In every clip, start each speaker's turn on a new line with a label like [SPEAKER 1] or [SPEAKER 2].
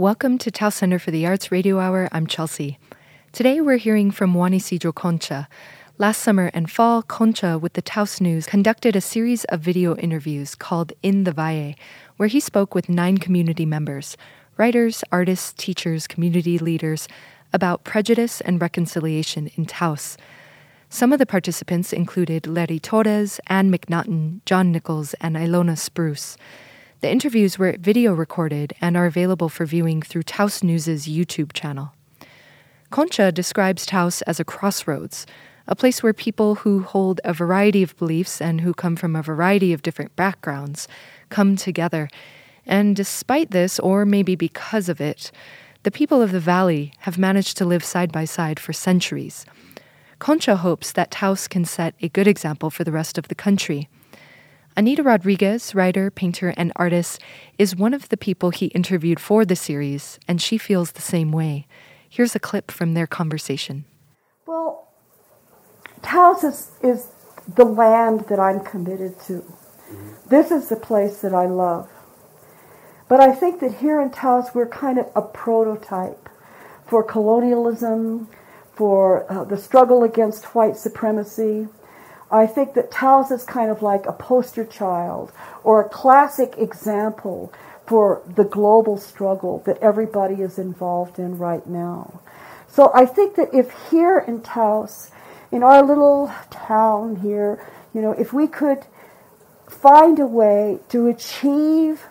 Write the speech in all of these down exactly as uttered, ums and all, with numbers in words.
[SPEAKER 1] Welcome to Taos Center for the Arts Radio Hour. I'm Chelsea. Today we're hearing from Juan Isidro Concha. Last summer and fall, Concha with the Taos News conducted a series of video interviews called In the Valle, where he spoke with nine community members, writers, artists, teachers, community leaders, about prejudice and reconciliation in Taos. Some of the participants included Larry Torres, Ann McNaughton, John Nichols, and Ilona Spruce. The interviews were video recorded and are available for viewing through Taos News' YouTube channel. Concha describes Taos as a crossroads, a place where people who hold a variety of beliefs and who come from a variety of different backgrounds come together. And despite this, or maybe because of it, the people of the valley have managed to live side by side for centuries. Concha hopes that Taos can set a good example for the rest of the country. Anita Rodriguez, writer, painter, and artist, is one of the people he interviewed for the series, and she feels the same way. Here's a clip from their conversation.
[SPEAKER 2] Well, Taos is, is the land that I'm committed to. Mm-hmm. This is the place that I love. But I think that here in Taos, we're kind of a prototype for colonialism, for uh, the struggle against white supremacy. I think that Taos is kind of like a poster child or a classic example for the global struggle that everybody is involved in right now. So I think that if here in Taos, in our little town here, you know, if we could find a way to achieve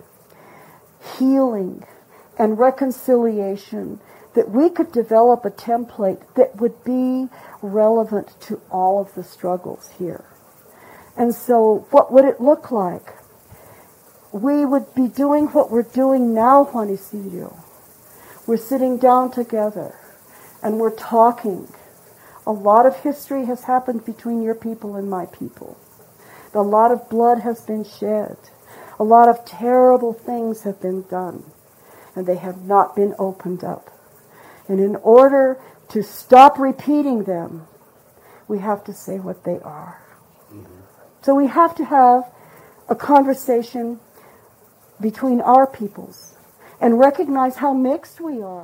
[SPEAKER 2] healing and reconciliation, that we could develop a template that would be relevant to all of the struggles here. And so what would it look like? We would be doing what we're doing now, Juan Isidro. We're sitting down together and we're talking. A lot of history has happened between your people and my people. A lot of blood has been shed. A lot of terrible things have been done, and they have not been opened up. And in order to stop repeating them, we have to say what they are. Mm-hmm. So we have to have a conversation between our peoples and recognize how mixed we are.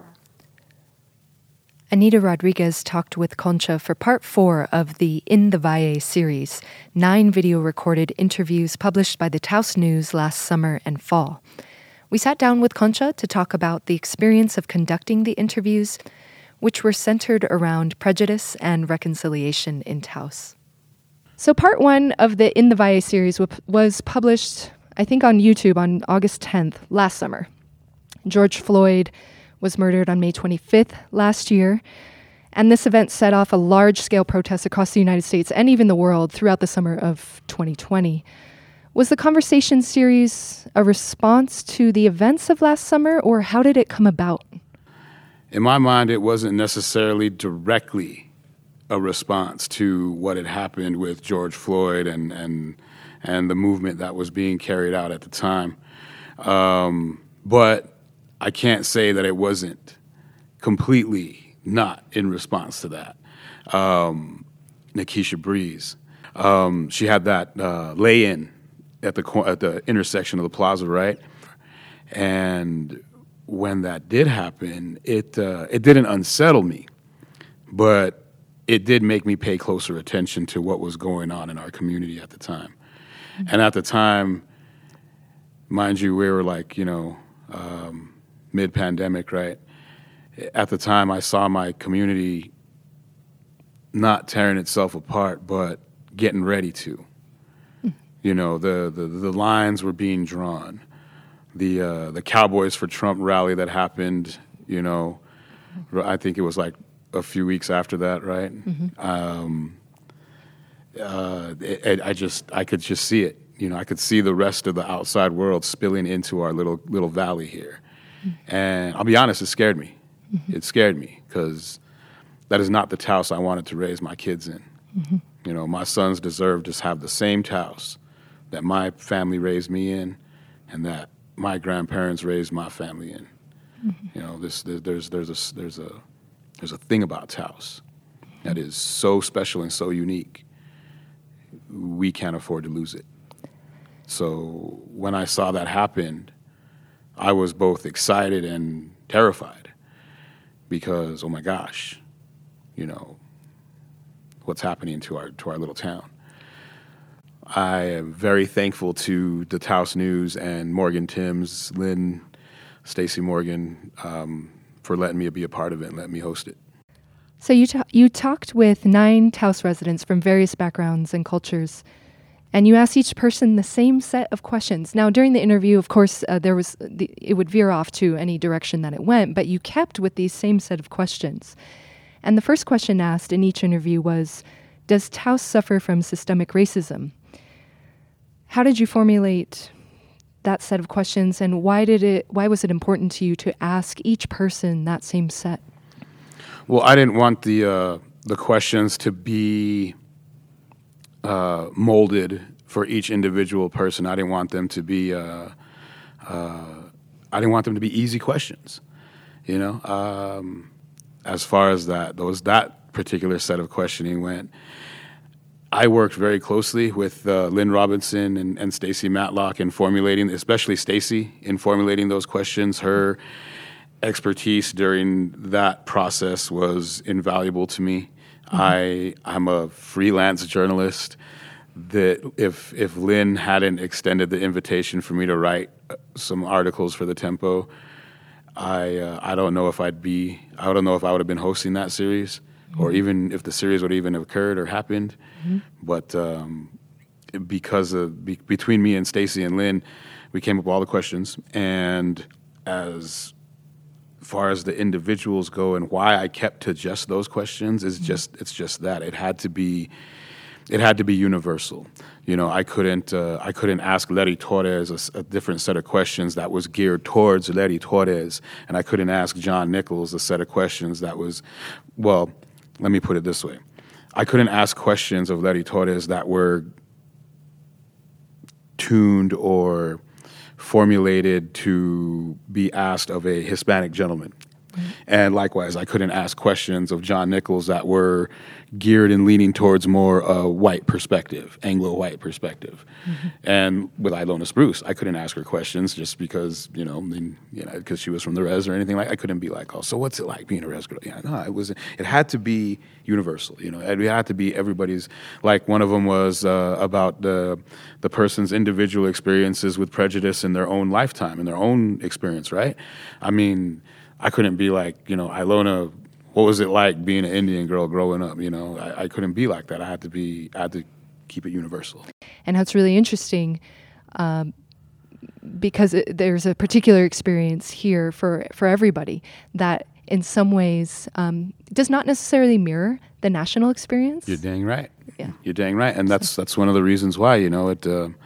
[SPEAKER 1] Anita Rodriguez talked with Concha for part four of the In the Valle series, nine video recorded interviews published by the Taos News last summer and fall. We sat down with Concha to talk about the experience of conducting the interviews, which were centered around prejudice and reconciliation in Taos. So part one of the In the Valle series was published, I think, on YouTube on August tenth last summer. George Floyd was murdered on May twenty-fifth last year, and this event set off a large-scale protest across the United States and even the world throughout the summer of twenty twenty. Was the conversation series a response to the events of last summer, or how did it come about?
[SPEAKER 3] In my mind, it wasn't necessarily directly a response to what had happened with George Floyd and and, and the movement that was being carried out at the time. Um, but I can't say that it wasn't completely not in response to that. Um, Nikisha Breeze, um, she had that uh, lay-in at the at the intersection of the plaza, right? And when that did happen, it uh, it didn't unsettle me, but it did make me pay closer attention to what was going on in our community at the time. Mm-hmm. And at the time, mind you, we were like, you know, um, mid-pandemic, right? At the time, I saw my community not tearing itself apart, but getting ready to. You know, the, the, the lines were being drawn. The uh, the Cowboys for Trump rally that happened, you know, I think it was like a few weeks after that, right? Mm-hmm. Um, uh, it, it, I just, I could just see it. You know, I could see the rest of the outside world spilling into our little little valley here. Mm-hmm. And I'll be honest, it scared me. Mm-hmm. It scared me because that is not the Taos I wanted to raise my kids in. Mm-hmm. You know, my sons deserve to have the same Taos that my family raised me in, and that my grandparents raised my family in. Mm-hmm. You know, this there's there's a there's a there's a thing about Taos that is so special and so unique. We can't afford to lose it. So when I saw that happen, I was both excited and terrified because, oh my gosh, you know, what's happening to our to our little town. I am very thankful to the Taos News and Morgan Timms, Lynn, Stacey Morgan, um, for letting me be a part of it and letting me host it.
[SPEAKER 1] So you ta- you talked with nine Taos residents from various backgrounds and cultures, and you asked each person the same set of questions. Now, during the interview, of course, uh, there was the, it would veer off to any direction that it went, but you kept with these same set of questions. And the first question asked in each interview was, does Taos suffer from systemic racism? How did you formulate that set of questions, and why did it? Why was it important to you to ask each person that same set?
[SPEAKER 3] Well, I didn't want the uh, the questions to be uh, molded for each individual person. I didn't want them to be. Uh, uh, I didn't want them to be easy questions. You know, um, as far as that those that particular set of questioning went. I worked very closely with uh, Lynn Robinson and, and Stacey Matlock in formulating, especially Stacey, in formulating those questions. Her expertise during that process was invaluable to me. Mm-hmm. I I'm a freelance journalist. That if if Lynn hadn't extended the invitation for me to write some articles for the Tempo, I uh, I don't know if I'd be I don't know if I would have been hosting that series. Or even if the series would even have occurred or happened, mm-hmm. but um, because of be, between me and Stacey and Lynn, we came up with all the questions. And as far as the individuals go, and why I kept to just those questions is mm-hmm. just it's just that it had to be it had to be universal. You know, I couldn't uh, I couldn't ask Letty Torres a, a different set of questions that was geared towards Letty Torres, and I couldn't ask John Nichols a set of questions that was, well. Let me put it this way. I couldn't ask questions of Letty Torres that were tuned or formulated to be asked of a Hispanic gentleman. Mm-hmm. And likewise, I couldn't ask questions of John Nichols that were geared and leaning towards more a white perspective, Anglo-white perspective. Mm-hmm. And with Ilona Spruce, I couldn't ask her questions just because, you know, I mean, you know, because she was from the res or anything like. I couldn't be like, oh, so what's it like being a res girl? Yeah, no, it was. It had to be universal. You know, it had to be everybody's. Like one of them was uh, about the the person's individual experiences with prejudice in their own lifetime, in their own experience. Right? I mean, I couldn't be like, you know, Ilona. What was it like being an Indian girl growing up? You know, I, I couldn't be like that. I had to be, I had to keep it universal.
[SPEAKER 1] And that's really interesting, um, because it, there's a particular experience here for, for everybody that in some ways um, does not necessarily mirror the national experience.
[SPEAKER 3] You're dang right.
[SPEAKER 1] Yeah,
[SPEAKER 3] you're dang right, and that's that's one of the reasons why. You know, it. Uh,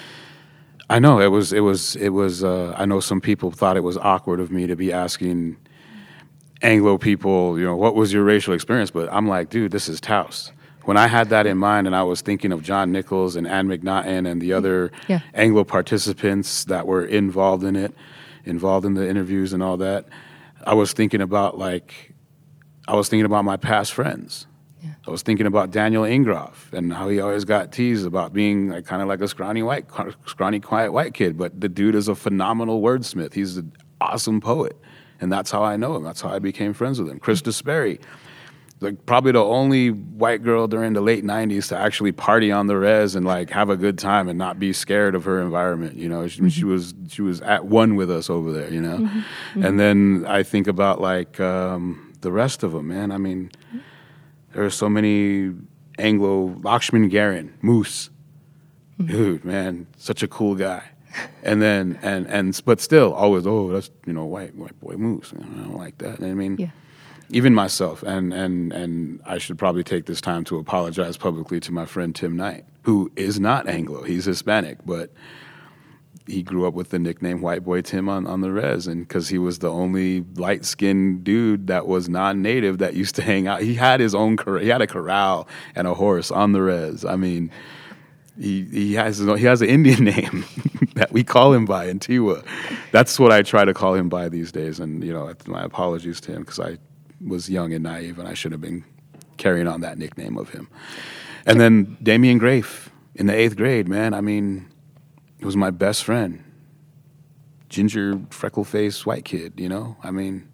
[SPEAKER 3] I know it was, it was, it was. Uh, I know some people thought it was awkward of me to be asking Anglo people, you know, what was your racial experience? But I'm like, dude, this is Taos. When I had that in mind and I was thinking of John Nichols and Ann McNaughton and the other yeah. Anglo participants that were involved in it, involved in the interviews and all that, I was thinking about like, I was thinking about my past friends. Yeah. I was thinking about Daniel Ingroff and how he always got teased about being like, kind of like a scrawny white, scrawny, quiet white kid. But the dude is a phenomenal wordsmith. He's an awesome poet. And that's how I know him. That's how I became friends with him. Krista Sperry, like probably the only white girl during the late nineties to actually party on the res and like have a good time and not be scared of her environment. You know, she, mm-hmm. she was she was at one with us over there. You know, mm-hmm. Mm-hmm. And then I think about like um, the rest of them. Man, I mean, there are so many Anglo Lakshman Garin, Moose, mm-hmm. dude, man, such a cool guy. And then, and, and, but still always, oh, that's, you know, white, white boy Moose. I don't like that. I mean, yeah. Even myself, and, and, and I should probably take this time to apologize publicly to my friend Tim Knight, who is not Anglo. He's Hispanic, but he grew up with the nickname White Boy Tim on, on the res. And because he was the only light-skinned dude that was non-native that used to hang out. He had his own, cor- he had a corral and a horse on the res. I mean, He he has he has an Indian name that we call him by in Tiwa. That's what I try to call him by these days. And you know, my apologies to him because I was young and naive and I should have been carrying on that nickname of him. And then Damian Grafe in the eighth grade, man. I mean, he was my best friend. ginger, freckle-faced white kid, you know? I mean,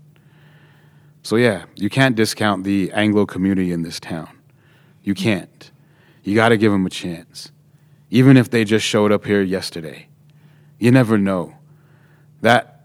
[SPEAKER 3] so yeah, you can't discount the Anglo community in this town. You can't. You got to give them a chance. Even if they just showed up here yesterday. You never know. That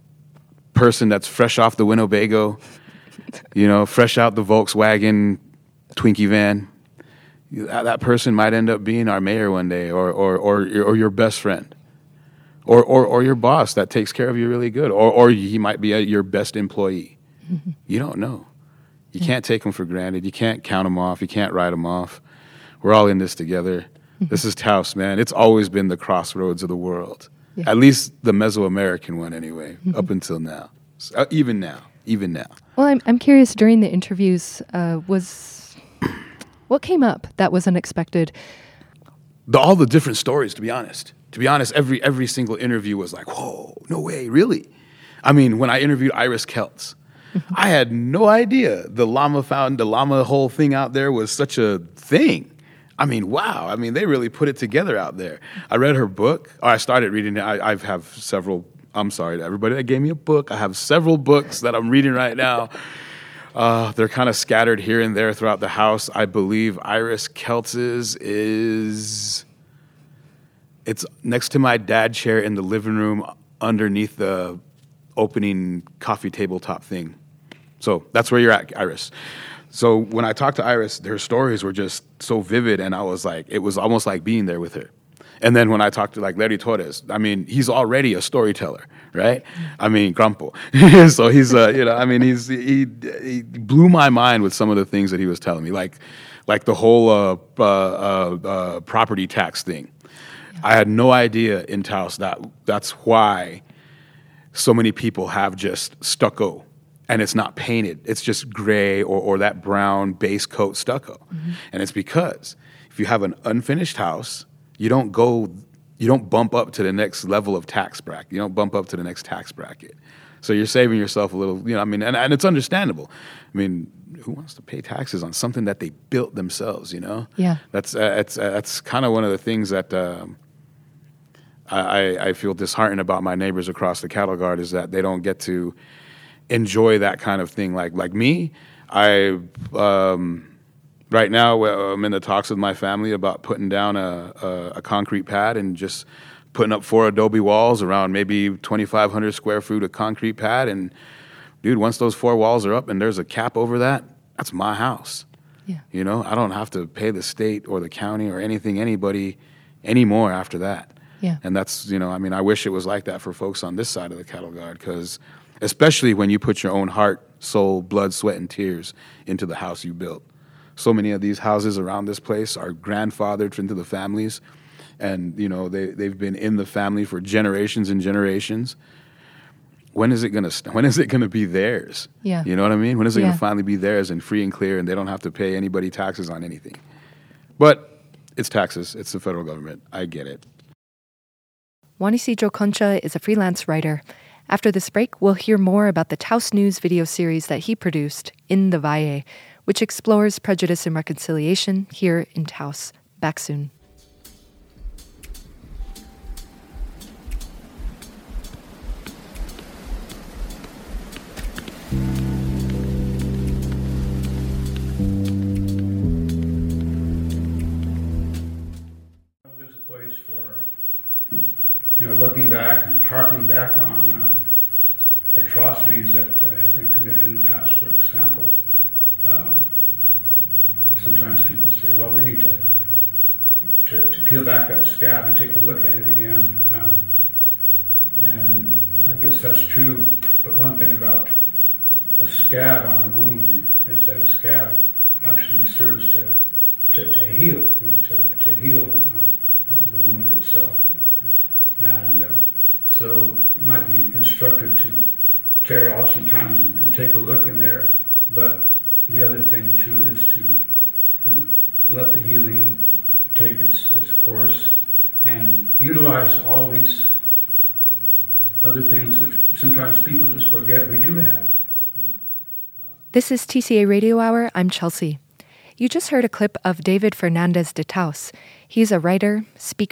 [SPEAKER 3] person that's fresh off the Winnebago, you know, fresh out the Volkswagen Twinkie van, that, that person might end up being our mayor one day, or or or, or your best friend. Or, or or your boss that takes care of you really good. Or or he might be a, your best employee. Mm-hmm. You don't know. You yeah. can't take them for granted. You can't count them off. You can't write them off. We're all in this together. Mm-hmm. This is Taos, man. It's always been the crossroads of the world. Yeah. At least the Mesoamerican one anyway, mm-hmm. up until now. So, uh, even now. Even now.
[SPEAKER 1] Well, I'm I'm curious, during the interviews, uh, was what came up that was unexpected?
[SPEAKER 3] The, all the different stories, to be honest. To be honest, every every single interview was like, whoa, no way, really? I mean, when I interviewed Iris Keltz, mm-hmm. I had no idea the llama fountain, the llama whole thing out there was such a thing. I mean, wow. I mean, they really put it together out there. I read her book, or I started reading it. I, I have several, I'm sorry to everybody that gave me a book. I have several books that I'm reading right now. Uh, they're kind of scattered here and there throughout the house. I believe Iris Keltz's is... It's next to my dad chair in the living room underneath the opening coffee tabletop thing. So that's where you're at, Iris. So when I talked to Iris, her stories were just so vivid, and I was like, it was almost like being there with her. And then when I talked to like Larry Torres, I mean, he's already a storyteller, right? I mean, Grumpo. So he's, uh, you know, I mean, he's he, he blew my mind with some of the things that he was telling me, like like the whole uh, uh, uh, uh, property tax thing. I had no idea in Taos that that's why so many people have just stucco, and it's not painted. It's just gray or, or that brown base coat stucco. Mm-hmm. And it's because if you have an unfinished house, you don't go, you don't bump up to the next level of tax bracket. You don't bump up to the next tax bracket. So you're saving yourself a little, you know, I mean, and, and it's understandable. I mean, who wants to pay taxes on something that they built themselves, you know?
[SPEAKER 1] Yeah.
[SPEAKER 3] That's, uh, it's, uh, that's kind of one of the things that... Um, I, I feel disheartened about my neighbors across the cattle guard, is that they don't get to enjoy that kind of thing. Like like me, I um, right now I'm in the talks with my family about putting down a, a, a concrete pad and just putting up four adobe walls around maybe twenty-five hundred square foot of concrete pad. And dude, once those four walls are up and there's a cap over that, that's my house.
[SPEAKER 1] Yeah.
[SPEAKER 3] You know, I don't have to pay the state or the county or anything, anybody anymore after that.
[SPEAKER 1] Yeah.
[SPEAKER 3] And that's, you know, I mean, I wish it was like that for folks on this side of the cattle guard, because especially when you put your own heart, soul, blood, sweat, and tears into the house you built. So many of these houses around this place are grandfathered into the families, and, you know, they, they've been in the family for generations and generations. When is it going to, when is it going to be theirs?
[SPEAKER 1] Yeah.
[SPEAKER 3] You know what I mean? When is it
[SPEAKER 1] yeah.
[SPEAKER 3] going to finally be theirs and free and clear, and they don't have to pay anybody taxes on anything? But it's taxes. It's the federal government. I get it.
[SPEAKER 1] Juan Isidro Concha is a freelance writer. After this break, we'll hear more about the Taos News video series that he produced, In the Valle, which explores prejudice and reconciliation here in Taos. Back soon.
[SPEAKER 4] There's a place for, you know, looking back and harking back on uh, atrocities that uh, have been committed in the past. For example, um, sometimes people say, well, we need to, to, to peel back that scab and take a look at it again. Um, and I guess that's true, but one thing about a scab on a wound is that a scab actually serves to, to, to heal, you know, to, to heal uh, the wound itself. And uh, so it might be instructive to tear it off sometimes and, and take a look in there. But the other thing too is to, you know, let the healing take its its course and utilize all these other things which sometimes people just forget we do have. You know. uh,
[SPEAKER 1] This is T C A Radio Hour. I'm Chelsea. You just heard a clip of David Fernandez de Taos. He's a writer, speaker,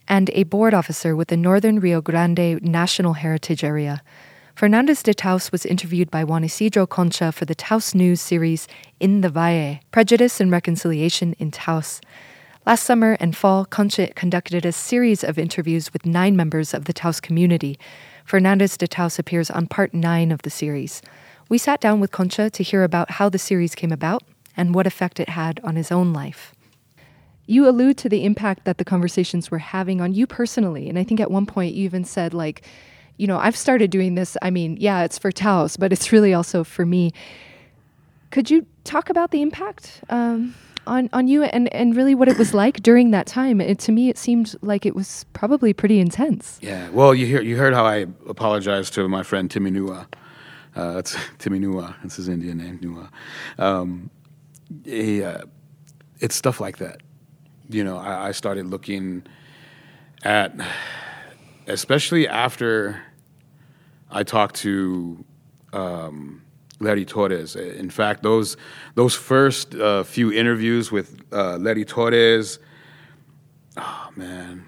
[SPEAKER 1] and a board officer with the Northern Rio Grande National Heritage Area. Fernandez de Taus was interviewed by Juan Isidro Concha for the Taos News series In the Valle, Prejudice and Reconciliation in Taos. Last summer and fall, Concha conducted a series of interviews with nine members of the Taos community. Fernandez de Taus appears on part nine of the series. We sat down with Concha to hear about how the series came about and what effect it had on his own life. You allude to the impact that the conversations were having on you personally, and I think at one point you even said, like, you know, I've started doing this, I mean, yeah, it's for Taos, but it's really also for me. Could you talk about the impact um, on, on you and, and really what it was like during that time? It, to me, it seemed like it was probably pretty intense.
[SPEAKER 3] Yeah, well, you hear, you heard how I apologized to my friend Timmy Nua. Uh, that's Timmy Nua. That's his Indian name, Nua. Um, he, uh, it's stuff like that. You know, I, I started looking at, especially after I talked to um, Larry Torres. In fact, those those first uh, few interviews with uh, Larry Torres, oh man,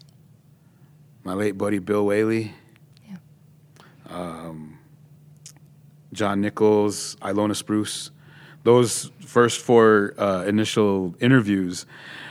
[SPEAKER 3] my late buddy Bill Whaley. Yeah. Um, John Nichols, Ilona Spruce, those first four uh, initial interviews,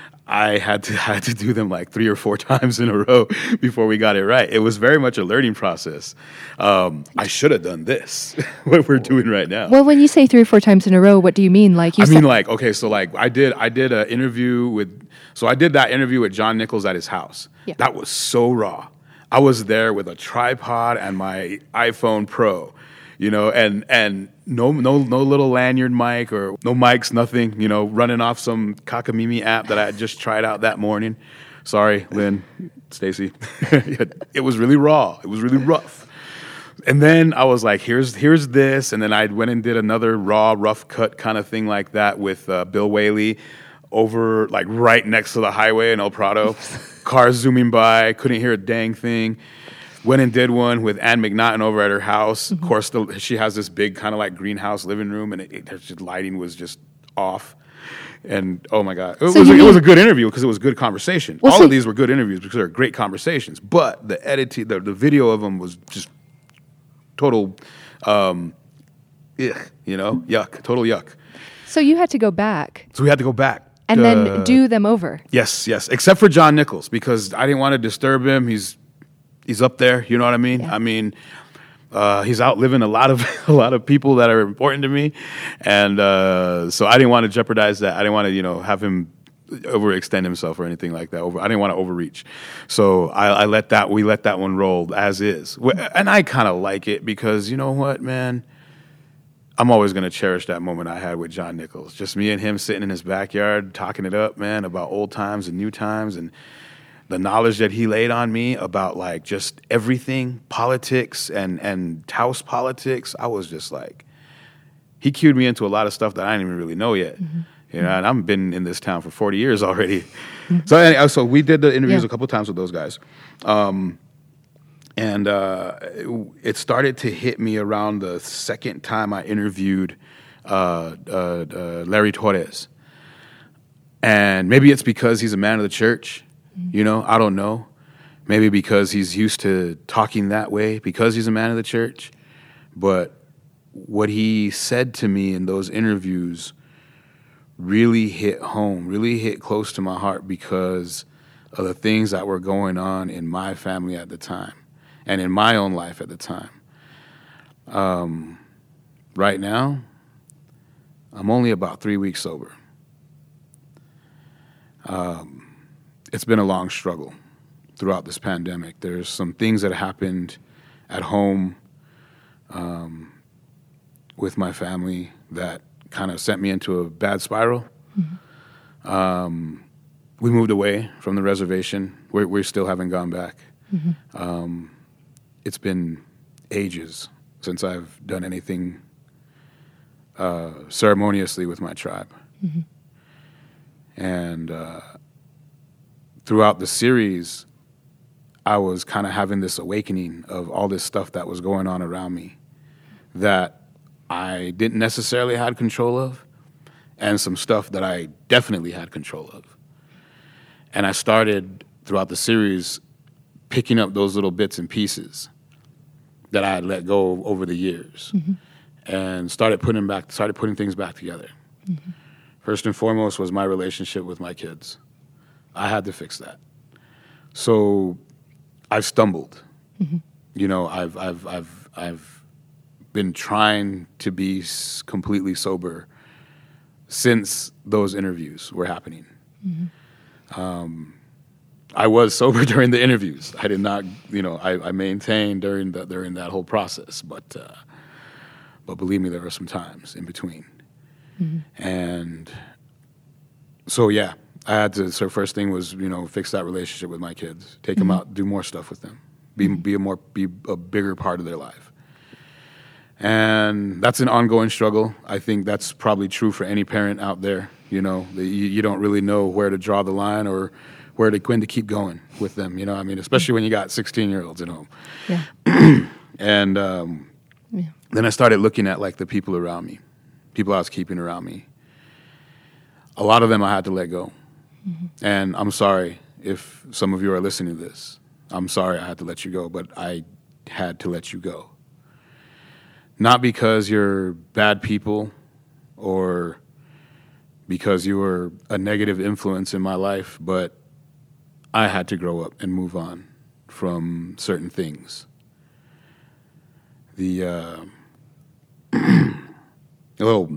[SPEAKER 3] I had to had to do them like three or four times in a row before we got it right. It was very much a learning process. Um, I should have done this, what we're doing right now.
[SPEAKER 1] Well, when you say three or four times in a row, what do you mean? Like you
[SPEAKER 3] I
[SPEAKER 1] said-
[SPEAKER 3] mean, like okay, so like I did I did an interview with, so I did that interview with John Nichols at his house.
[SPEAKER 1] Yeah.
[SPEAKER 3] That was so raw. I was there with a tripod and my iPhone Pro. You know, and and no no no little lanyard mic or no mics, nothing. You know, running off some cockamamie app that I had just tried out that morning. Sorry, Lynn, Stacy. It was really raw. It was really rough. And then I was like, here's here's this, and then I went and did another raw, rough cut kind of thing like that with uh, Bill Whaley over like right next to the highway in El Prado. Cars zooming by, couldn't hear a dang thing. Went and did one with Ann McNaughton over at her house. Mm-hmm. Of course, the, she has this big kind of like greenhouse living room, and it, it, just lighting was just off. And oh my God, it,
[SPEAKER 1] so
[SPEAKER 3] was, a,
[SPEAKER 1] mean,
[SPEAKER 3] it was a good interview because it was good conversation.
[SPEAKER 1] Well,
[SPEAKER 3] All
[SPEAKER 1] so
[SPEAKER 3] of these were good interviews because they're great conversations. But the editing, the, the video of them was just total, um, ugh, you know, yuck, total yuck.
[SPEAKER 1] So you had to go back.
[SPEAKER 3] So we had to go back.
[SPEAKER 1] And
[SPEAKER 3] uh,
[SPEAKER 1] then do them over.
[SPEAKER 3] Yes, yes, except for John Nichols because I didn't want to disturb him. He's He's up there, you know what I mean? Yeah. I mean, uh, he's outliving a lot of a lot of people that are important to me, and uh, so I didn't want to jeopardize that. I didn't want to, you know, have him overextend himself or anything like that. Over, I didn't want to overreach, so I, I let that we let that one roll as is, and I kind of like it because you know what, man, I'm always gonna cherish that moment I had with John Nichols. Just me and him sitting in his backyard talking it up, man, about old times and new times and the knowledge that he laid on me about like just everything, politics and, and Taos politics. I was just like, he cued me into a lot of stuff that I didn't even really know yet. Mm-hmm. You know, and I've been in this town for forty years already. Mm-hmm. So anyway, so we did the interviews yeah. a couple of times with those guys. Um, and uh, it, it started to hit me around the second time I interviewed uh, uh, uh, Larry Torres. And maybe it's because he's a man of the church. You know, I don't know. Maybe because he's used to talking that way, because he's a man of the church. But what he said to me in those interviews really hit home, really hit close to my heart because of the things that were going on in my family at the time and in my own life at the time. Um, right now, I'm only about three weeks sober. Um, It's been a long struggle throughout this pandemic. There's some things that happened at home um, with my family that kind of sent me into a bad spiral. Mm-hmm. Um, we moved away from the reservation. We're, we still haven't gone back. Mm-hmm. Um, it's been ages since I've done anything uh, ceremoniously with my tribe. Mm-hmm. And uh, throughout the series, I was kind of having this awakening of all this stuff that was going on around me that I didn't necessarily have control of, and some stuff that I definitely had control of. And I started throughout the series, picking up those little bits and pieces that I had let go over the years, mm-hmm. and started putting back, started putting things back together. Mm-hmm. First and foremost was my relationship with my kids. I had to fix that. So I've stumbled. Mm-hmm. You know, I've I've I've I've been trying to be completely sober since those interviews were happening. Mm-hmm. Um, I was sober during the interviews. I did not, you know, I, I maintained during the, during that whole process, but uh, but believe me, there were some times in between. Mm-hmm. And so, yeah, I had to, so first thing was, you know, fix that relationship with my kids, take mm-hmm. them out, do more stuff with them, be, mm-hmm. be a more, be a bigger part of their life. And that's an ongoing struggle. I think that's probably true for any parent out there. You know, you, you don't really know where to draw the line or where to, when to keep going with them, you know, I mean, especially when you got sixteen-year-olds at home. Yeah. and um, yeah. Then I started looking at, like, the people around me, people I was keeping around me. A lot of them I had to let go. Mm-hmm. And I'm sorry if some of you are listening to this. I'm sorry I had to let you go, but I had to let you go. Not because you're bad people or because you were a negative influence in my life, but I had to grow up and move on from certain things. The, uh, well,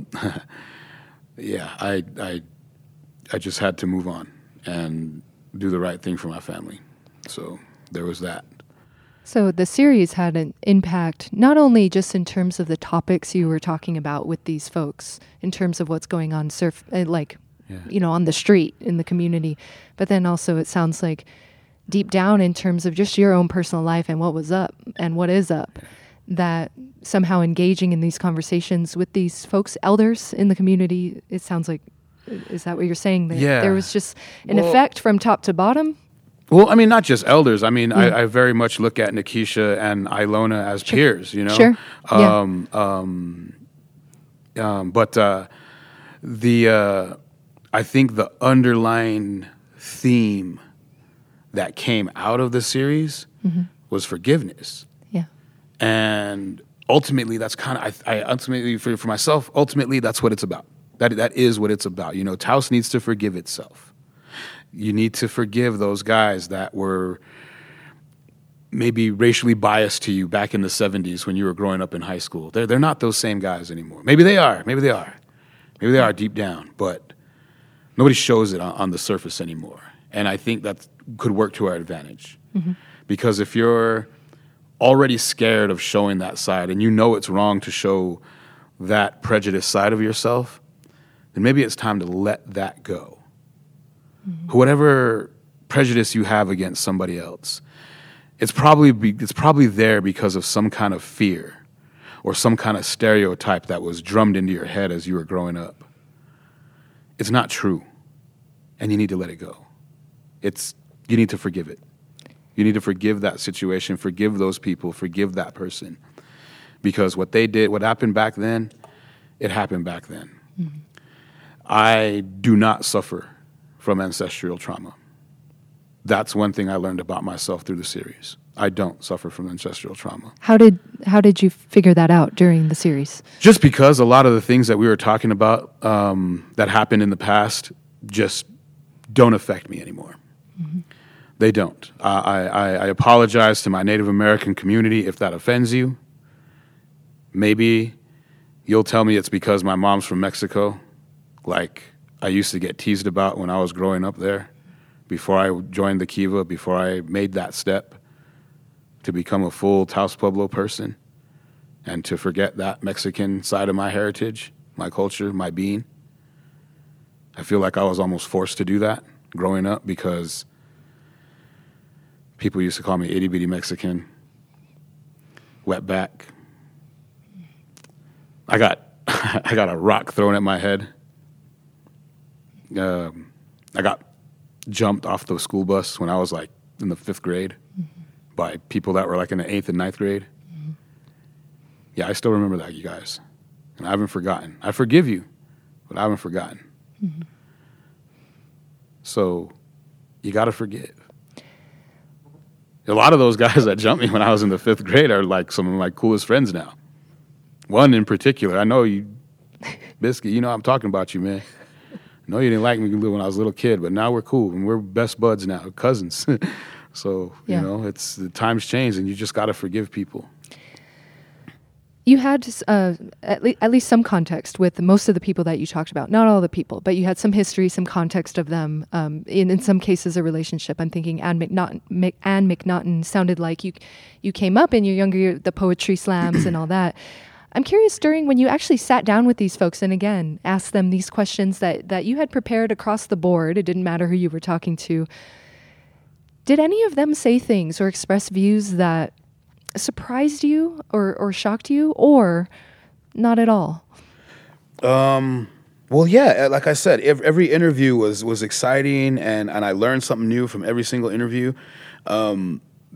[SPEAKER 3] yeah, I, I, I just had to move on and do the right thing for my family. So there was that.
[SPEAKER 1] So the series had an impact not only just in terms of the topics you were talking about with these folks, in terms of what's going on, surf, like, yeah. you know, on the street in the community, but then also it sounds like deep down in terms of just your own personal life and what was up and what is up, yeah. that somehow engaging in these conversations with these folks, elders in the community, it sounds like, is that what you're saying? That
[SPEAKER 3] yeah.
[SPEAKER 1] there was just an
[SPEAKER 3] well,
[SPEAKER 1] effect from top to bottom?
[SPEAKER 3] Well, I mean, not just elders. I mean,
[SPEAKER 1] yeah.
[SPEAKER 3] I, I very much look at Nikisha and Ilona as
[SPEAKER 1] sure.
[SPEAKER 3] peers, you know?
[SPEAKER 1] Sure,
[SPEAKER 3] um, yeah. Um, um, but uh, the uh, I think the underlying theme that came out of the series mm-hmm. was forgiveness.
[SPEAKER 1] Yeah.
[SPEAKER 3] And ultimately, that's kind of, I, I ultimately, for, for myself, ultimately, that's what it's about. That That is what it's about. You know, Taos needs to forgive itself. You need to forgive those guys that were maybe racially biased to you back in the seventies when you were growing up in high school. They're, they're not those same guys anymore. Maybe they are. Maybe they are. Maybe they are deep down. But nobody shows it on, on the surface anymore. And I think that could work to our advantage. Mm-hmm. Because if you're already scared of showing that side and you know it's wrong to show that prejudiced side of yourself, then maybe it's time to let that go. Mm-hmm. Whatever prejudice you have against somebody else, it's probably be, it's probably there because of some kind of fear or some kind of stereotype that was drummed into your head as you were growing up. It's not true, and you need to let it go. It's you need to forgive it. You need to forgive that situation, forgive those people, forgive that person, because what they did, what happened back then, it happened back then. Mm-hmm. I do not suffer from ancestral trauma. That's one thing I learned about myself through the series. I don't suffer from ancestral trauma.
[SPEAKER 1] How did how did you figure that out during the series? Just
[SPEAKER 3] because a lot of the things that we were talking about um, that happened in the past just don't affect me anymore. Mm-hmm. They don't. Uh, I, I, I apologize to my Native American community if that offends you. Maybe you'll tell me it's because my mom's from Mexico, like I used to get teased about when I was growing up there, before I joined the Kiva, before I made that step to become a full Taos Pueblo person and to forget that Mexican side of my heritage, my culture, my being. I feel like I was almost forced to do that growing up because people used to call me itty bitty Mexican, wetback. I got I got a rock thrown at my head. Um, I got jumped off the school bus when I was like in the fifth grade mm-hmm. by people that were like in the eighth and ninth grade. Mm-hmm. Yeah, I still remember that, you guys. And I haven't forgotten. I forgive you, but I haven't forgotten. Mm-hmm. So you got to forgive. A lot of those guys that jumped me when I was in the fifth grade are like some of my coolest friends now. One in particular, I know you, Biscuit, you know I'm talking about you, man. I know you didn't like me when I was a little kid, but now we're cool and we're best buds now, cousins. So, yeah. you know, it's the times change and you just got to forgive people.
[SPEAKER 1] You had uh, at, le- at least some context with most of the people that you talked about. Not all the people, but you had some history, some context of them. Um, in, in some cases, a relationship. I'm thinking Anne McNaughton, Mc, Anne McNaughton sounded like you you came up in your younger year, the poetry slams and all that. I'm curious, during when you actually sat down with these folks and, again, asked them these questions that, that you had prepared across the board, it didn't matter who you were talking to, did any of them say things or express views that surprised you or, or shocked you, or not at all?
[SPEAKER 3] Um, well, yeah, like I said, every, every interview was, was exciting, and, and I learned something new from every single interview. Um,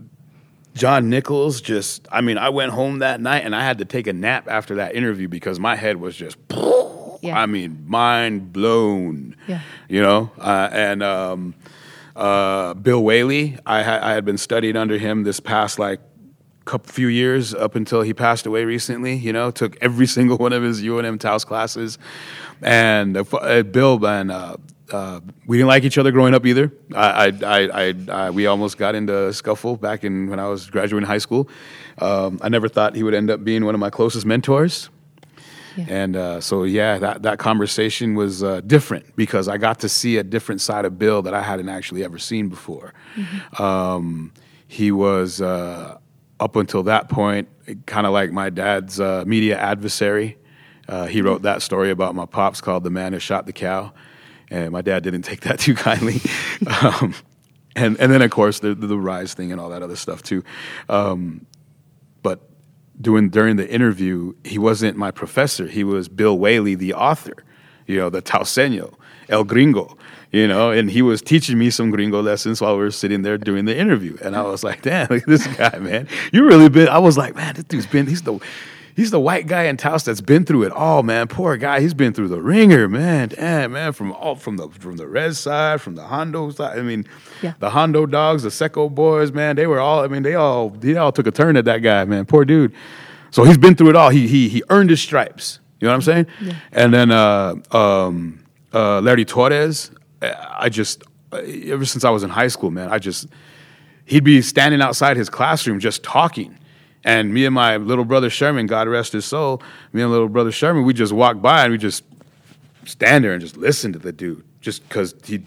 [SPEAKER 3] John Nichols just, I mean, I went home that night and I had to take a nap after that interview because my head was just, yeah. I mean, mind blown,
[SPEAKER 1] yeah.
[SPEAKER 3] you know, uh, and um, uh, Bill Whaley, I, ha- I had been studied under him this past, like, couple few years up until he passed away recently, you know, took every single one of his U N M Taos classes. And uh, uh, Bill, and uh, uh, we didn't like each other growing up either. I, I, I, I, I, we almost got into a scuffle back in when I was graduating high school. Um, I never thought he would end up being one of my closest mentors. Yeah. And uh, so, yeah, that, that conversation was uh, different because I got to see a different side of Bill that I hadn't actually ever seen before. Mm-hmm. Um, he was... Uh, Up until that point, kind of like my dad's uh, media adversary. Uh, he wrote that story about my pops called The Man Who Shot the Cow, and my dad didn't take that too kindly. um, and, and then, of course, the, the, the rise thing and all that other stuff, too. Um, but doing, during the interview, he wasn't my professor. He was Bill Whaley, the author, you know, the Tauseño, El Gringo. You know, and he was teaching me some gringo lessons while we were sitting there doing the interview. And I was like, damn, look at this guy, man. You really been, I was like, man, this dude's been, he's the he's the white guy in Taos that's been through it all, man. Poor guy, he's been through the ringer, man. Damn, man, from all from the from the red side, from the Hondo side. I mean, yeah. the Hondo dogs, the Seco boys, man, they were all, I mean, they all they all took a turn at that guy, man. Poor dude. So he's been through it all. He he he earned his stripes. You know what I'm saying? Yeah. And then uh, um, uh, Larry Torres, I just, ever since I was in high school, man, I just, he'd be standing outside his classroom just talking. And me and my little brother Sherman, God rest his soul, me and little brother Sherman, we just walk by and we just stand there and just listen to the dude. Just because he,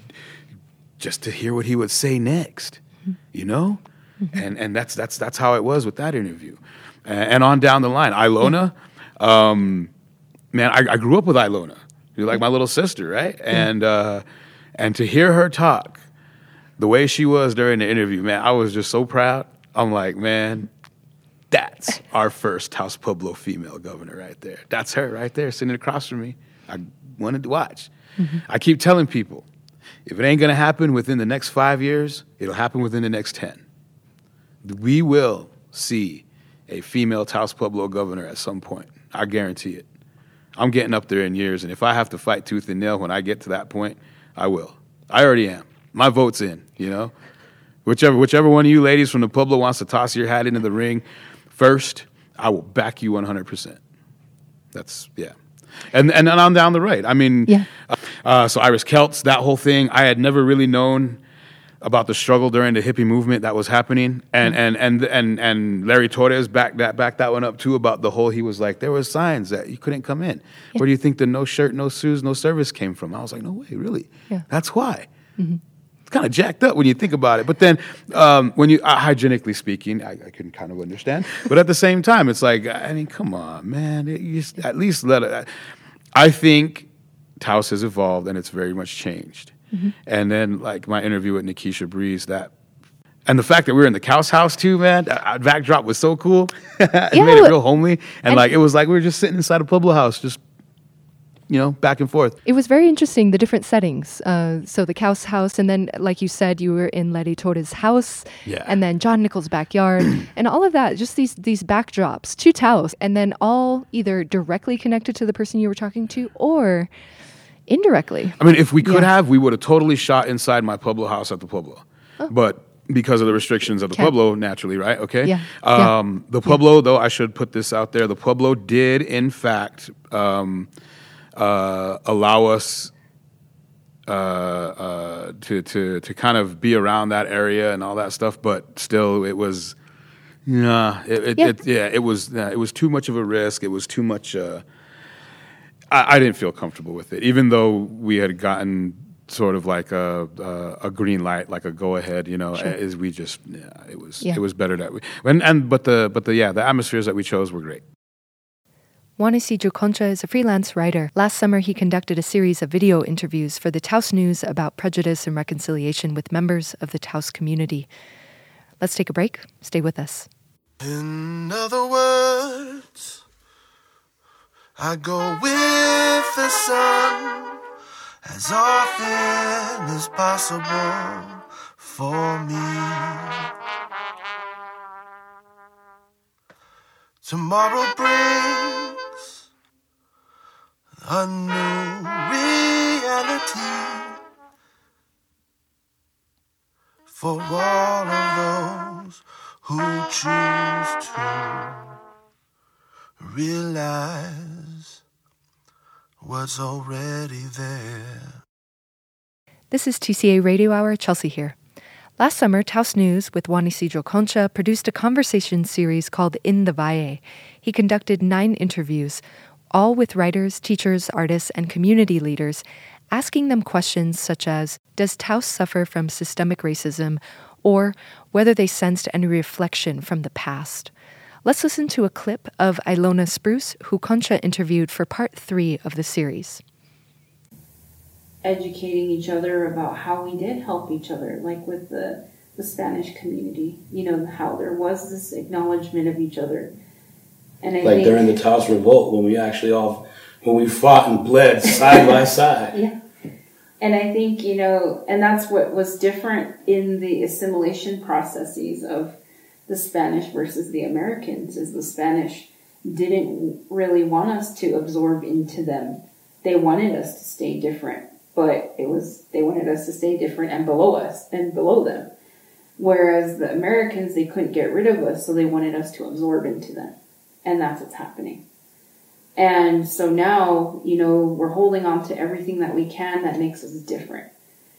[SPEAKER 3] just to hear what he would say next, you know? Mm-hmm. And and that's that's that's how it was with that interview. And, and on down the line, Ilona, um, man, I, I grew up with Ilona. You're like my little sister, right? And, uh, And to hear her talk the way she was during the interview, man, I was just so proud. I'm like, man, that's our first Taos Pueblo female governor right there. That's her right there sitting across from me. I wanted to watch. Mm-hmm. I keep telling people, if it ain't going to happen within the next five years, it'll happen within the next ten. We will see a female Taos Pueblo governor at some point. I guarantee it. I'm getting up there in years, and if I have to fight tooth and nail when I get to that point, I will. I already am. My vote's in, you know? Whichever whichever one of you ladies from the Pueblo wants to toss your hat into the ring first, I will back you one hundred percent. That's, yeah. And and then on down the right. I mean,
[SPEAKER 1] yeah.
[SPEAKER 3] uh, so Iris Keltz, that whole thing, I had never really known about the struggle during the hippie movement that was happening. And and and and, and Larry Torres backed that, backed that one up, too, about the whole, he was like, there were signs that you couldn't come in. Yeah. Where do you think the no shirt, no shoes, no service came from? I was like, no way, really?
[SPEAKER 1] Yeah.
[SPEAKER 3] That's why. Mm-hmm. It's kind of jacked up when you think about it. But then um, when you, uh, hygienically speaking, I, I can kind of understand. But at the same time, it's like, I mean, come on, man. You just, at least let it. I think Taos has evolved and it's very much changed. Mm-hmm. And then, like, my interview with Nikisha Breeze, that, and the fact that we were in the Cows house, too, man, that backdrop was so cool. it
[SPEAKER 1] yeah,
[SPEAKER 3] made it real homely. And, and, like, it was like we were just sitting inside a Pueblo house, just, you know, back and forth.
[SPEAKER 1] It was very interesting, the different settings. Uh, so the Cows house, and then, like you said, you were in Larry Torres' house,
[SPEAKER 3] yeah.
[SPEAKER 1] and then John Nichols' backyard, and all of that, just these these backdrops to Taos, and then all either directly connected to the person you were talking to, or indirectly.
[SPEAKER 3] I mean, if we could
[SPEAKER 1] yeah.
[SPEAKER 3] have, we would have totally shot inside my Pueblo house at the Pueblo. Oh. But because of the restrictions of the
[SPEAKER 1] Can't.
[SPEAKER 3] Pueblo, naturally, right? Okay.
[SPEAKER 1] Yeah.
[SPEAKER 3] Um, the Pueblo, though, I should put this out there. The Pueblo did, in fact, um, uh, allow us uh, uh, to to to kind of be around that area and all that stuff, but still, it was, nah, it, it,
[SPEAKER 1] Yeah.
[SPEAKER 3] it, yeah, it was, nah, it was too much of a risk. It was too much. Uh, I, I didn't feel comfortable with it, even though we had gotten sort of like a a, a green light, like a go ahead. You know,
[SPEAKER 1] Sure.
[SPEAKER 3] is we just yeah, it was
[SPEAKER 1] Yeah.
[SPEAKER 3] it was better that we and and but the but the yeah the atmospheres that we chose were great.
[SPEAKER 1] Juan Isidro Concha is a freelance writer. Last summer, he conducted a series of video interviews for the Taos News about prejudice and reconciliation with members of the Taos community. Let's take a break. Stay with us.
[SPEAKER 5] In other words, I go with the sun as often as possible for me. Tomorrow brings a new reality for all of those who choose to realize what's already there.
[SPEAKER 1] This is T C A Radio Hour, Chelsea here. Last summer, Taos News with Juan Isidro Concha produced a conversation series called In the Valle. He conducted nine interviews, all with writers, teachers, artists, and community leaders, asking them questions such as, does Taos suffer from systemic racism, or whether they sensed any reflection from the past. Let's listen to a clip of Ilona Spruce, who Concha interviewed for part three of the series.
[SPEAKER 6] Educating each other about how we did help each other, like with the, the Spanish community, you know, how there was this acknowledgement of each other. And I
[SPEAKER 7] like
[SPEAKER 6] think,
[SPEAKER 7] during the Taos Revolt, when we actually all, when we fought and bled side by side.
[SPEAKER 6] Yeah. And I think, you know, and that's what was different in the assimilation processes of the Spanish versus the Americans, is the Spanish didn't really want us to absorb into them. They wanted us to stay different. But it was, they wanted us to stay different and below us and below them. Whereas the Americans, they couldn't get rid of us, so they wanted us to absorb into them. And that's what's happening. And so now, you know, we're holding on to everything that we can that makes us different.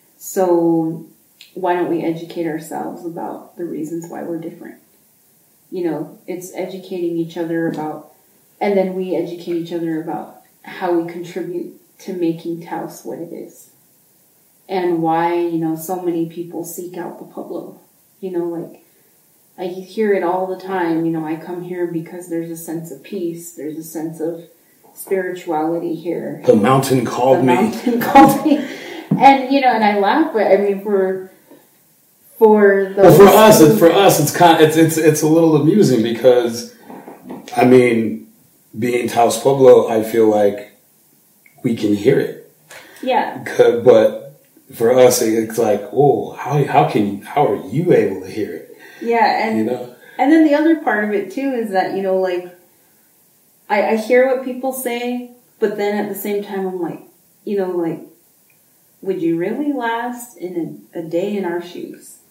[SPEAKER 6] So why don't we educate ourselves about the reasons why we're different? You know, it's educating each other about, and then we educate each other about how we contribute to making Taos what it is. And why, you know, so many people seek out the Pueblo. You know, like, I hear it all the time, you know, I come here because there's a sense of peace, there's a sense of spirituality here.
[SPEAKER 7] The mountain called
[SPEAKER 6] the
[SPEAKER 7] me.
[SPEAKER 6] The mountain called me. And, you know, and I laugh, but I mean, for, for those...
[SPEAKER 7] Well, for us, it's, for us, it's kind of, it's, it's, it's a little amusing because, I mean, being Taos Pueblo, I feel like we can hear it.
[SPEAKER 6] Yeah.
[SPEAKER 7] But for us, it's like, oh, how how can how are you able to hear it?
[SPEAKER 6] Yeah, and
[SPEAKER 7] you know?
[SPEAKER 6] And then the other part of it too is that, you know, like I, I hear what people say, but then at the same time I'm like, you know, like, would you really last in a, a day in our shoes?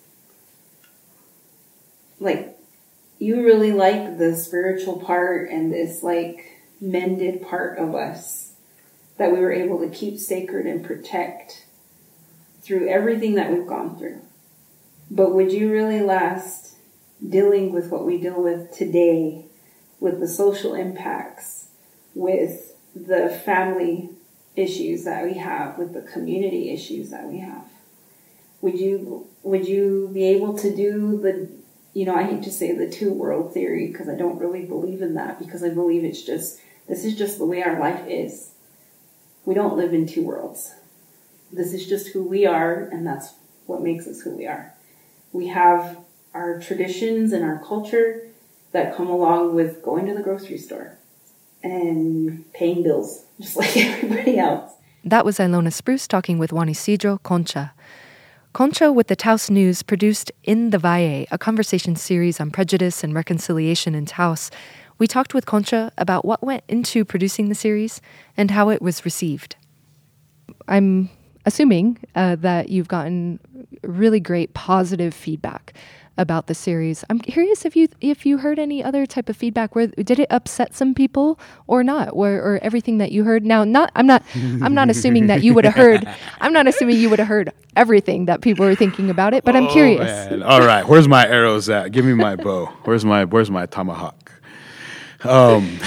[SPEAKER 6] Like, you really like the spiritual part and this like mended part of us that we were able to keep sacred and protect through everything that we've gone through. But would you really last dealing with what we deal with today, with the social impacts, with the family issues that we have, with the community issues that we have? Would you, would you be able to do the, you know, I hate to say the two world theory because I don't really believe in that, because I believe it's just, this is just the way our life is. We don't live in two worlds. This is just who we are, and that's what makes us who we are. We have our traditions and our culture that come along with going to the grocery store and paying bills, just like everybody else.
[SPEAKER 1] That was Ilona Spruce talking with Juan Isidro Concha. Concha with the Taos News produced In the Valle, a conversation series on prejudice and reconciliation in Taos. We talked with Concha about what went into producing the series and how it was received. I'm assuming uh, that you've gotten really great positive feedback about the series. I'm curious if you if you heard any other type of feedback. Where did it upset some people or not? Or, or everything that you heard? Now, not I'm not I'm not assuming that you would have heard. I'm not assuming you would have heard everything that people were thinking about it. But I'm
[SPEAKER 3] Oh,
[SPEAKER 1] curious.
[SPEAKER 3] man. All right, where's my arrows at? Give me my bow. Where's my Where's my tomahawk? Um,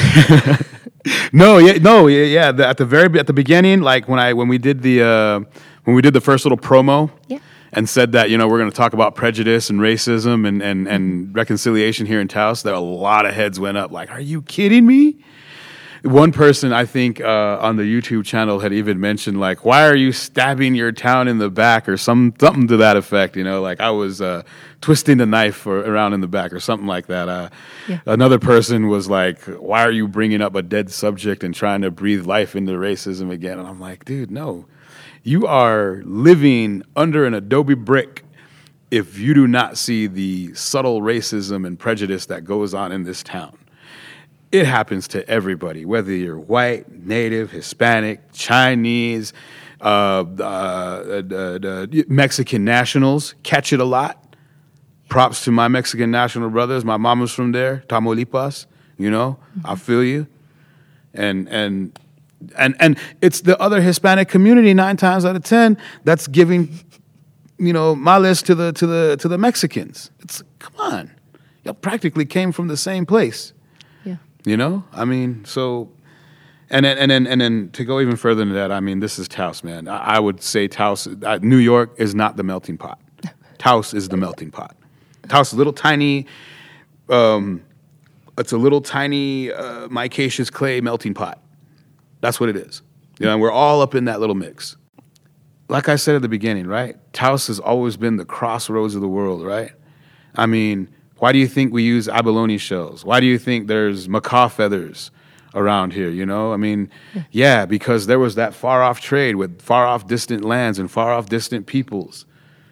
[SPEAKER 3] no, yeah, no, yeah, yeah. The, at the very at the beginning, like when I when we did the uh, when we did the first little promo.
[SPEAKER 1] Yeah.
[SPEAKER 3] And said that, you know, we're going to talk about prejudice and racism and, and, and reconciliation here in Taos, that a lot of heads went up like, are you kidding me? One person, I think, uh, on the YouTube channel had even mentioned, like, why are you stabbing your town in the back or some something to that effect, you know, like I was uh, twisting the knife or, around in the back or something like that. Uh,
[SPEAKER 1] Yeah.
[SPEAKER 3] Another person was like, why are you bringing up a dead subject and trying to breathe life into racism again? And I'm like, dude, no. You are living under an adobe brick if you do not see the subtle racism and prejudice that goes on in this town. It happens to everybody, whether you're white, Native, Hispanic, Chinese, uh, uh, uh, uh, Mexican nationals catch it a lot. Props to my Mexican national brothers. My mom was from there, Tamaulipas. You know, mm-hmm. I feel you. And and. And and it's the other Hispanic community nine times out of ten that's giving, you know, males to the to the to the Mexicans. It's come on, y'all practically came from the same place.
[SPEAKER 1] Yeah.
[SPEAKER 3] You know, I mean, so, and then and then and then to go even further than that, I mean, this is Taos, man. I, I would say Taos, uh, New York is not the melting pot. Taos is the melting pot. Taos is a little tiny. Um, it's a little tiny uh, micaceous clay melting pot. That's what it is. You know, and we're all up in that little mix. Like I said at the beginning, right? Taos has always been the crossroads of the world, right? I mean, why do you think we use abalone shells? Why do you think there's macaw feathers around here, you know? I mean, yeah, yeah because there was that far-off trade with far-off distant lands and far-off distant peoples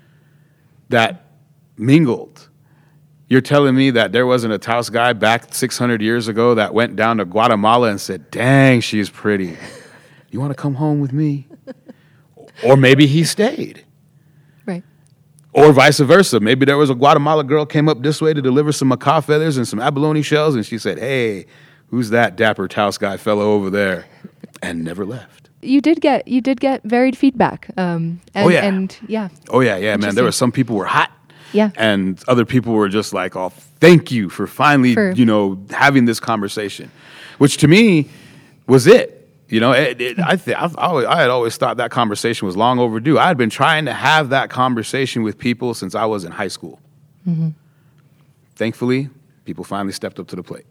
[SPEAKER 3] that mingled. You're telling me that there wasn't a Taos guy back six hundred years ago that went down to Guatemala and said, dang, she's pretty. You want to come home with me? Or maybe he stayed.
[SPEAKER 1] Right.
[SPEAKER 3] Or vice versa. Maybe there was a Guatemala girl came up this way to deliver some macaw feathers and some abalone shells, and she said, hey, who's that dapper Taos guy fellow over there? And never left.
[SPEAKER 1] You did get you did get varied feedback. Um, and,
[SPEAKER 3] oh, yeah.
[SPEAKER 1] And, yeah.
[SPEAKER 3] Oh, yeah, yeah, man. There were some people who were hot.
[SPEAKER 1] Yeah.
[SPEAKER 3] And other people were just like, oh, thank you for finally,
[SPEAKER 1] For-
[SPEAKER 3] you know, having this conversation, which to me was it. You know, it, it, I, th- I've always, I had always thought that conversation was long overdue. I had been trying to have that conversation with people since I was in high school.
[SPEAKER 1] Mm-hmm.
[SPEAKER 3] Thankfully, people finally stepped up to the plate.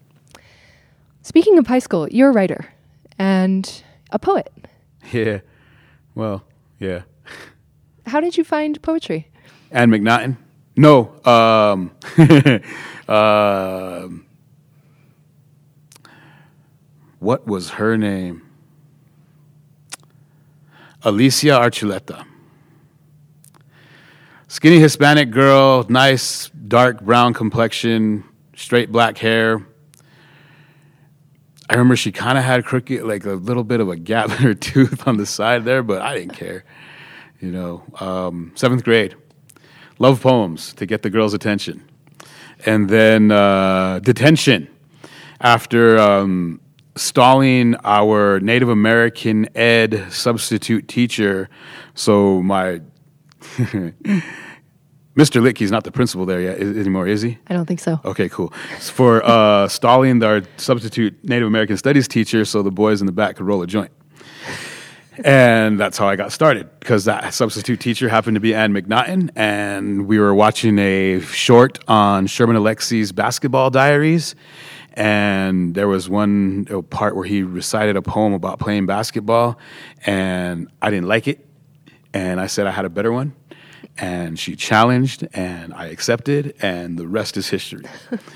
[SPEAKER 1] Speaking of high school, you're a writer and a poet.
[SPEAKER 3] Yeah. Well, yeah.
[SPEAKER 1] How did you find poetry?
[SPEAKER 3] Anne McNaughton? No. Um, um, what was her name? Alicia Archuleta. Skinny Hispanic girl, nice dark brown complexion, straight black hair. I remember she kind of had crooked, like a little bit of a gap in her tooth on the side there, but I didn't care. You know, um, seventh grade. Love poems to get the girls' attention. And then uh, detention after um, stalling our Native American ed substitute teacher. So my Mister Litke's not the principal there yet is, anymore, is he?
[SPEAKER 1] I don't think so.
[SPEAKER 3] Okay, cool. For uh, stalling our substitute Native American studies teacher so the boys in the back could roll a joint. And that's how I got started, because that substitute teacher happened to be Anne McNaughton, and we were watching a short on Sherman Alexie's Basketball Diaries, and there was one part where he recited a poem about playing basketball, and I didn't like it, and I said I had a better one, and she challenged, and I accepted, and the rest is history.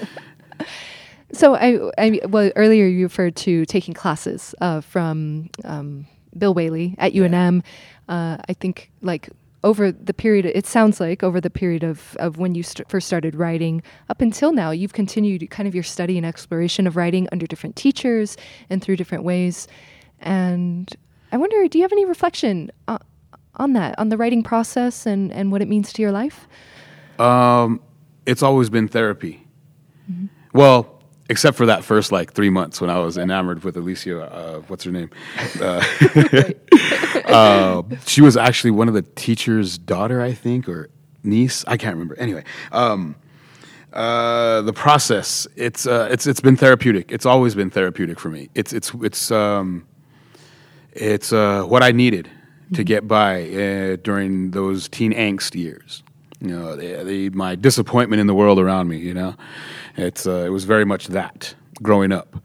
[SPEAKER 1] So I, I well, earlier you referred to taking classes uh, from um, Bill Whaley at U N M. Uh, I think like over the period, it sounds like over the period of, of when you st- first started writing up until now, you've continued kind of your study and exploration of writing under different teachers and through different ways. And I wonder, do you have any reflection uh, on that, on the writing process and, and what it means to your life?
[SPEAKER 3] Um, it's always been therapy. Mm-hmm. Well, except for that first like three months when I was enamored with Alicia. Uh, what's her name? Uh, uh, she was actually one of the teacher's daughter, I think, or niece. I can't remember. Anyway, um, uh, the process. It's uh, it's it's been therapeutic. It's always been therapeutic for me. It's it's it's um, it's uh, what I needed to get by uh, during those teen angst years. You know, the, the, my disappointment in the world around me, you know. It's uh, it was very much that growing up.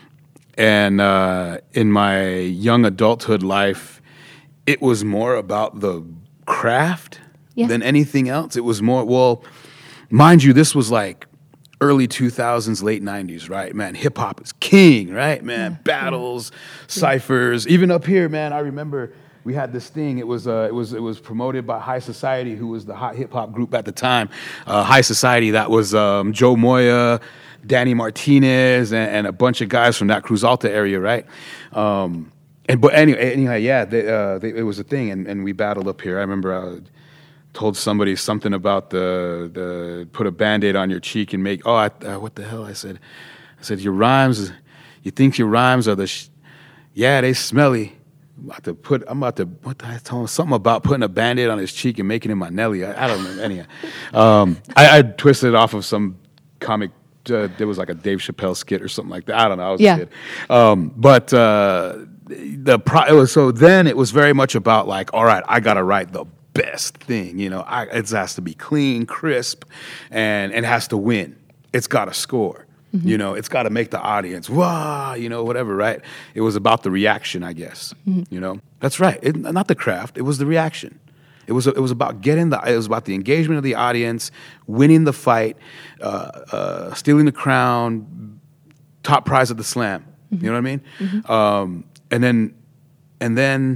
[SPEAKER 3] And uh, in my young adulthood life, it was more about the craft yeah. than anything else. It was more, well, mind you, this was like early two thousands, late nineties, right? Man, hip-hop is king, right? Man, yeah. battles, yeah. ciphers. Even up here, man, I remember... we had this thing. It was uh, it was it was promoted by High Society, who was the hot hip hop group at the time. Uh, High Society. That was um, Joe Moya, Danny Martinez, and, and a bunch of guys from that Cruz Alta area, right? Um, and but anyway, anyhow, yeah, they, uh, they, it was a thing, and, and we battled up here. I remember I told somebody something about the the put a Band-Aid on your cheek and make. Oh, I, uh, what the hell? I said, I said your rhymes. You think your rhymes are the? Sh- yeah, they smelly. I'm about to put, I'm about to, what did I tell him? Something about putting a Band-Aid on his cheek and making him my Nelly. I, I don't know. Anyhow, um, I, I twisted it off of some comic. Uh, there was like a Dave Chappelle skit or something like that. I don't know. I was
[SPEAKER 1] yeah.
[SPEAKER 3] a kid. Um, but uh, the pro, it was, so then it was very much about like, all right, I got to write the best thing. You know, I, it has to be clean, crisp, and it has to win. It's got to score. Mm-hmm. You know, it's got to make the audience, wow, you know, whatever, right? It was about the reaction, I guess. Mm-hmm. You know, that's right. It, not the craft. It was the reaction. It was it was about getting the. It was about the engagement of the audience, winning the fight, uh, uh, stealing the crown, top prize at the slam. Mm-hmm. You know what I mean? Mm-hmm. Um, and then, and then,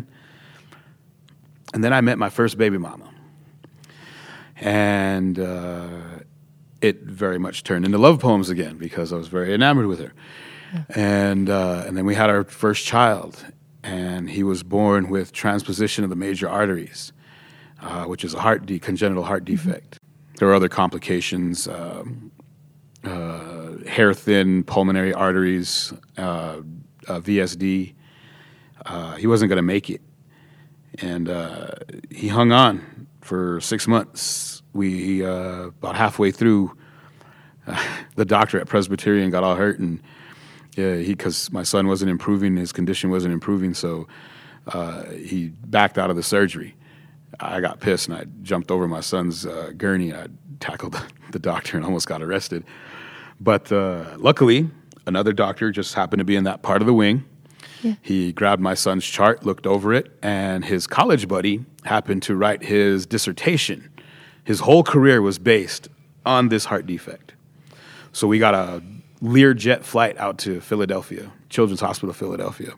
[SPEAKER 3] and then I met my first baby mama, and. Uh, It very much turned into love poems again because I was very enamored with her, yeah. and uh, and then we had our first child, and he was born with transposition of the major arteries, uh, which is a heart de- congenital heart defect. Mm-hmm. There were other complications, um, uh, hair thin pulmonary arteries, uh, uh, V S D. Uh, he wasn't going to make it, and uh, he hung on for six months. We, uh, about halfway through, uh, the doctor at Presbyterian got all hurt, and yeah, he, because my son wasn't improving, his condition wasn't improving, so uh, he backed out of the surgery. I got pissed, and I jumped over my son's uh, gurney, and I tackled the doctor and almost got arrested. But uh, luckily, another doctor just happened to be in that part of the wing. Yeah. He grabbed my son's chart, looked over it, and his college buddy happened to write his dissertation. His whole career was based on this heart defect. So we got a Learjet flight out to Philadelphia, Children's Hospital, Philadelphia.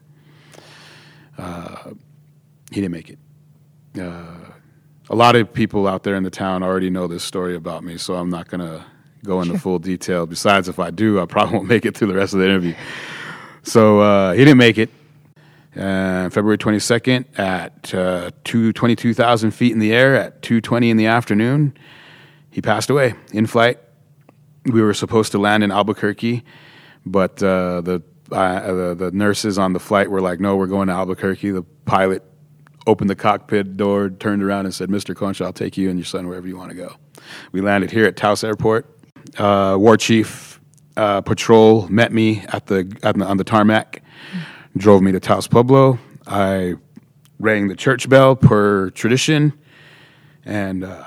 [SPEAKER 3] Uh, he didn't make it. Uh, a lot of people out there in the town already know this story about me, so I'm not going to go into sure. full detail. Besides, if I do, I probably won't make it through the rest of the interview. So uh, he didn't make it. Uh, February twenty-second at uh, twenty-two thousand feet in the air at two twenty in the afternoon, he passed away in flight. We were supposed to land in Albuquerque, but uh, the, uh, the the nurses on the flight were like, no, we're going to Albuquerque. The pilot opened the cockpit door, turned around and said, Mister Concha, I'll take you and your son wherever you want to go. We landed here at Taos Airport. Uh, War Chief uh, Patrol met me at the, at the on the tarmac. Drove me to Taos Pueblo. I rang the church bell per tradition, and uh,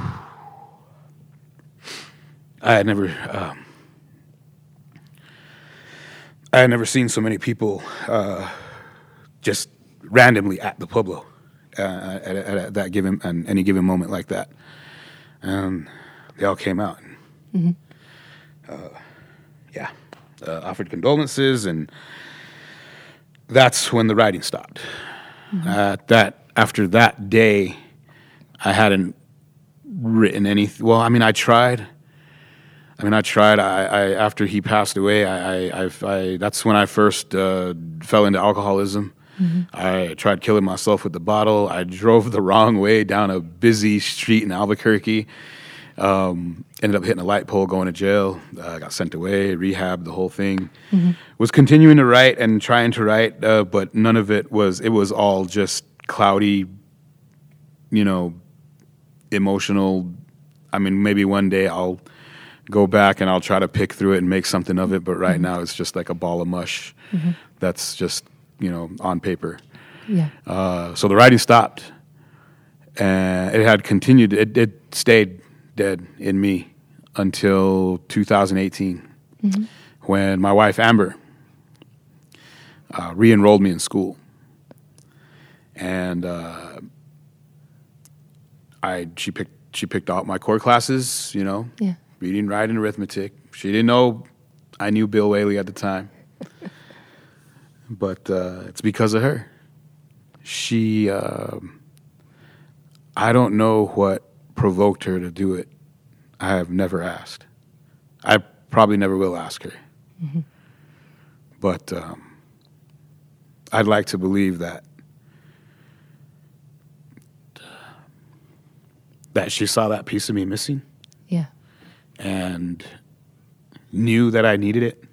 [SPEAKER 3] I had never, um, I had never seen so many people uh, just randomly at the Pueblo uh, at, at, at that given, at any given moment like that. Um, they all came out. And, mm-hmm. uh, yeah, uh, offered condolences and. That's when the writing stopped. Mm-hmm. Uh, that after that day, I hadn't written anything. Well, I mean, I tried. I mean, I tried. I, I after he passed away, I, I, I, I that's when I first uh, fell into alcoholism. Mm-hmm. I tried killing myself with the bottle. I drove the wrong way down a busy street in Albuquerque. Um, ended up hitting a light pole, going to jail. Uh, got sent away, rehab, the whole thing. Mm-hmm. Was continuing to write and trying to write, uh, but none of it was, it was all just cloudy, you know, emotional. I mean, maybe one day I'll go back and I'll try to pick through it and make something of it, but right mm-hmm. now it's just like a ball of mush mm-hmm. that's just, you know, on paper.
[SPEAKER 1] Yeah.
[SPEAKER 3] Uh, so the writing stopped, and it had continued. It, it stayed dead in me until two thousand eighteen, mm-hmm. when my wife Amber uh, re-enrolled me in school, and uh, I she picked she picked out my core classes. You know,
[SPEAKER 1] yeah.
[SPEAKER 3] reading, writing, arithmetic. She didn't know I knew Bill Whaley at the time. But uh, it's because of her. She, uh, I don't know what provoked her to do it. I have never asked. I probably never will ask her. Mm-hmm. But um, I'd like to believe that that she saw that piece of me missing.
[SPEAKER 1] Yeah.
[SPEAKER 3] And knew that I needed it.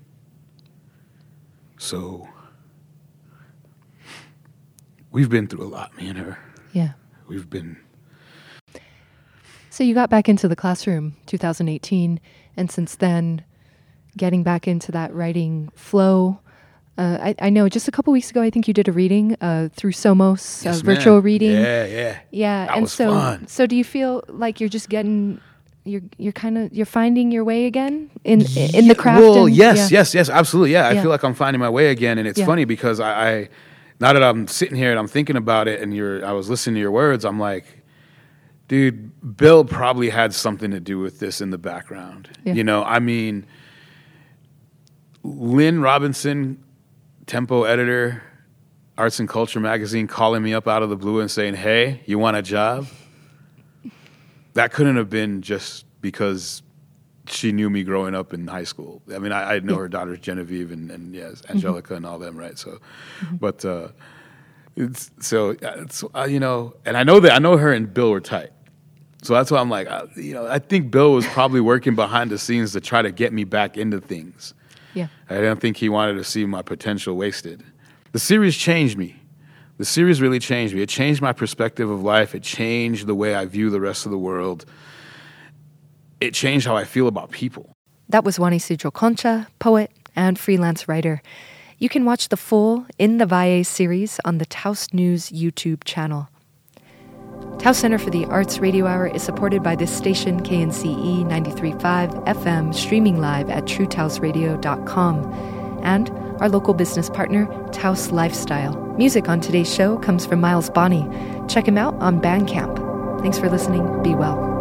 [SPEAKER 3] So we've been through a lot, me and her.
[SPEAKER 1] Yeah.
[SPEAKER 3] We've been.
[SPEAKER 1] So you got back into the classroom two thousand eighteen, and since then, getting back into that writing flow. Uh, I, I know just a couple weeks ago, I think you did a reading uh, through Somos,
[SPEAKER 3] yes,
[SPEAKER 1] a virtual
[SPEAKER 3] man.
[SPEAKER 1] reading.
[SPEAKER 3] Yeah, yeah.
[SPEAKER 1] Yeah.
[SPEAKER 3] That
[SPEAKER 1] and
[SPEAKER 3] was
[SPEAKER 1] so,
[SPEAKER 3] fun.
[SPEAKER 1] So do you feel like you're just getting, you're you're kind of, you're finding your way again in in the craft?
[SPEAKER 3] Well,
[SPEAKER 1] and,
[SPEAKER 3] yes,
[SPEAKER 1] yeah.
[SPEAKER 3] yes, yes, absolutely. Yeah, I
[SPEAKER 1] Yeah.
[SPEAKER 3] feel like I'm finding my way again, and it's
[SPEAKER 1] Yeah.
[SPEAKER 3] funny because I, I, now that I'm sitting here and I'm thinking about it, and you're, I was listening to your words, I'm like, dude, Bill probably had something to do with this in the background.
[SPEAKER 1] Yeah.
[SPEAKER 3] You know, I mean, Lynn Robinson, Tempo editor, Arts and Culture magazine, calling me up out of the blue and saying, hey, you want a job? That couldn't have been just because she knew me growing up in high school. I mean, I, I know
[SPEAKER 1] Yeah.
[SPEAKER 3] her daughters, Genevieve and, and yes, Angelica mm-hmm. and all them, right? So, mm-hmm. but, uh, it's, so, it's, uh, you know, and I know that, I know her and Bill were tight. So that's why I'm like, uh, you know, I think Bill was probably working behind the scenes to try to get me back into things.
[SPEAKER 1] Yeah.
[SPEAKER 3] I don't think he wanted to see my potential wasted. The series changed me. The series really changed me. It changed my perspective of life. It changed the way I view the rest of the world. It changed how I feel about people.
[SPEAKER 1] That was Juan Isidro Concha, poet and freelance writer. You can watch the full In the Valle series on the Taos News YouTube channel. Taos Center for the Arts Radio Hour is supported by this station, K N C E ninety-three point five F M, streaming live at true taos radio dot com, and our local business partner, Taos Lifestyle. Music on today's show comes from Miles Bonney. Check him out on Bandcamp. Thanks for listening. Be well.